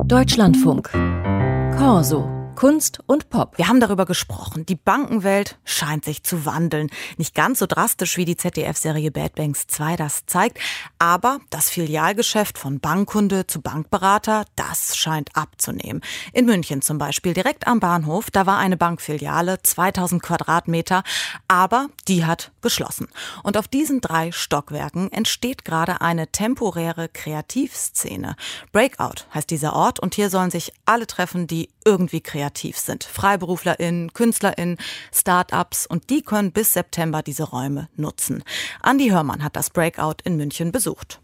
Deutschlandfunk. Corso. Kunst und Pop. Wir haben darüber gesprochen. Die Bankenwelt scheint sich zu wandeln. Nicht ganz so drastisch, wie die ZDF-Serie Bad Banks 2 das zeigt. Aber das Filialgeschäft von Bankkunde zu Bankberater, das scheint abzunehmen. In München zum Beispiel, direkt am Bahnhof, da war eine Bankfiliale, 2000 Quadratmeter. Aber die hat geschlossen. Und auf diesen 3 Stockwerken entsteht gerade eine temporäre Kreativszene. Breakout heißt dieser Ort. Und hier sollen sich alle treffen, die irgendwie kreativ sind. FreiberuflerInnen, KünstlerInnen, Start-ups, und die können bis September diese Räume nutzen. Andi Hörmann hat das Breakout in München besucht.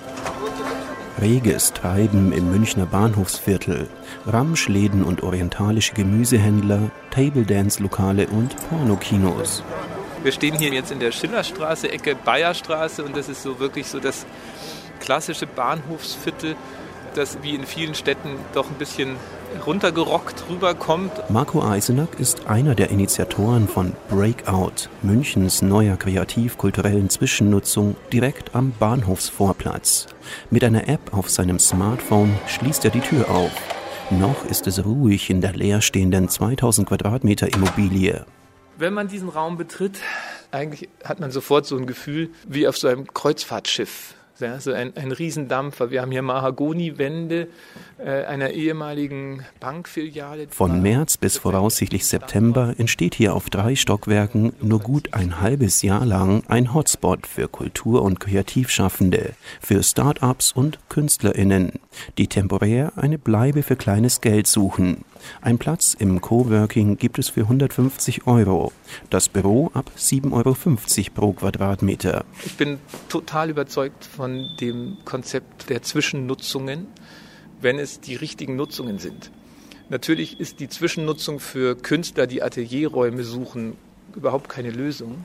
Reges Treiben im Münchner Bahnhofsviertel. Ramschläden und orientalische Gemüsehändler, Table-Dance-Lokale und Pornokinos. Wir stehen hier jetzt in der Schillerstraße, Ecke Bayerstraße, und das ist so wirklich so das klassische Bahnhofsviertel, das wie in vielen Städten doch ein bisschen runtergerockt rüberkommt. Marco Eisenack ist einer der Initiatoren von Breakout, Münchens neuer kreativ-kulturellen Zwischennutzung direkt am Bahnhofsvorplatz. Mit einer App auf seinem Smartphone schließt er die Tür auf. Noch ist es ruhig in der leerstehenden 2000 Quadratmeter Immobilie. Wenn man diesen Raum betritt, eigentlich hat man sofort so ein Gefühl wie auf so einem Kreuzfahrtschiff. Ja, so ein Riesendampfer. Wir haben hier Mahagoni-Wände einer ehemaligen Bankfiliale. Von März bis voraussichtlich September entsteht hier auf 3 Stockwerken nur gut ein halbes Jahr lang ein Hotspot für Kultur- und Kreativschaffende, für Start-ups und KünstlerInnen, die temporär eine Bleibe für kleines Geld suchen. Ein Platz im Coworking gibt es für 150 €, das Büro ab 7,50 € pro Quadratmeter. Ich bin total überzeugt von dem Konzept der Zwischennutzungen, wenn es die richtigen Nutzungen sind. Natürlich ist die Zwischennutzung für Künstler, die Atelierräume suchen, überhaupt keine Lösung.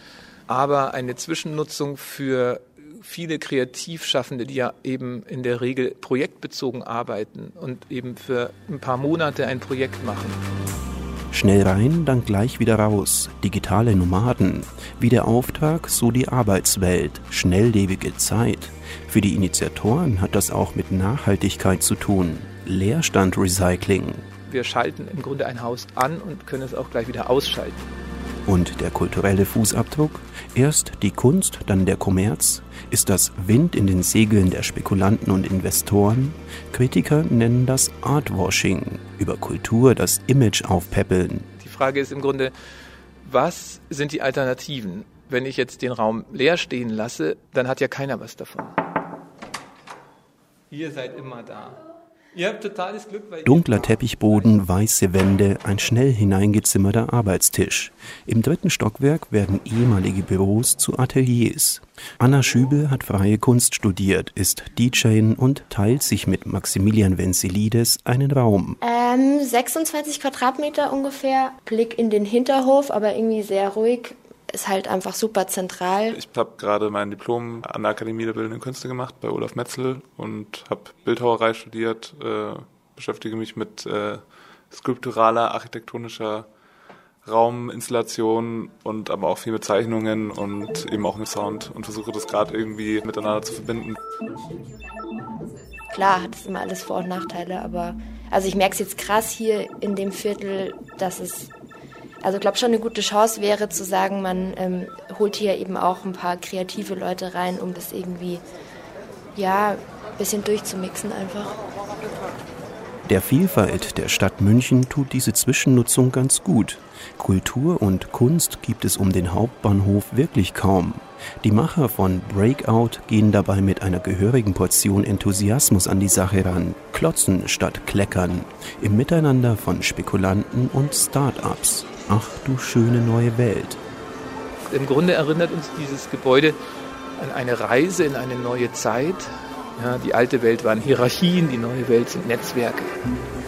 Aber eine Zwischennutzung für viele Kreativschaffende, die ja eben in der Regel projektbezogen arbeiten und eben für ein paar Monate ein Projekt machen. Schnell rein, dann gleich wieder raus. Digitale Nomaden. Wie der Auftrag, so die Arbeitswelt. Schnelllebige Zeit. Für die Initiatoren hat das auch mit Nachhaltigkeit zu tun. Leerstandrecycling. Wir schalten im Grunde ein Haus an und können es auch gleich wieder ausschalten. Und der kulturelle Fußabdruck? Erst die Kunst, dann der Kommerz? Ist das Wind in den Segeln der Spekulanten und Investoren? Kritiker nennen das Artwashing. Über Kultur das Image aufpäppeln. Die Frage ist im Grunde, was sind die Alternativen? Wenn ich jetzt den Raum leer stehen lasse, dann hat ja keiner was davon. Ihr seid immer da. Ihr habt totales Glück, weil dunkler Teppichboden, weiße Wände, ein schnell hineingezimmerter Arbeitstisch. Im 3. Stockwerk werden ehemalige Büros zu Ateliers. Anna Schübel hat freie Kunst studiert, ist DJin und teilt sich mit Maximilian Venzelides einen Raum. 26 Quadratmeter ungefähr, Blick in den Hinterhof, aber irgendwie sehr ruhig. Ist halt einfach super zentral. Ich habe gerade mein Diplom an der Akademie der Bildenden Künste gemacht bei Olaf Metzel und habe Bildhauerei studiert, beschäftige mich mit skulpturaler, architektonischer Rauminstallation und aber auch viel mit Zeichnungen und eben auch mit Sound und versuche das gerade irgendwie miteinander zu verbinden. Klar hat es immer alles Vor- und Nachteile, aber also ich merke es jetzt krass hier in dem Viertel, dass es also ich glaube schon eine gute Chance wäre zu sagen, man holt hier eben auch ein paar kreative Leute rein, um das irgendwie ein bisschen durchzumixen einfach. Der Vielfalt der Stadt München tut diese Zwischennutzung ganz gut. Kultur und Kunst gibt es um den Hauptbahnhof wirklich kaum. Die Macher von Breakout gehen dabei mit einer gehörigen Portion Enthusiasmus an die Sache ran. Klotzen statt kleckern. Im Miteinander von Spekulanten und Start-ups. Ach du schöne neue Welt. Im Grunde erinnert uns dieses Gebäude an eine Reise in eine neue Zeit. Ja, die alte Welt waren Hierarchien, die neue Welt sind Netzwerke.